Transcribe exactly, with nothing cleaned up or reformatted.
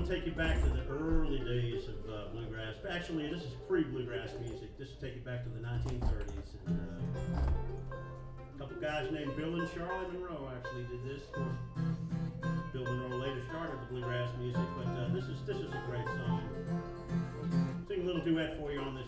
to take you back to the early days of uh, bluegrass. Actually, this is pre-bluegrass music. This will take you back to the nineteen thirties. And, uh, a couple guys named Bill and Charlie Monroe actually did this. Of course, Bill Monroe later started the bluegrass music, but uh, this is this is a great song. Sing a little duet for you on this.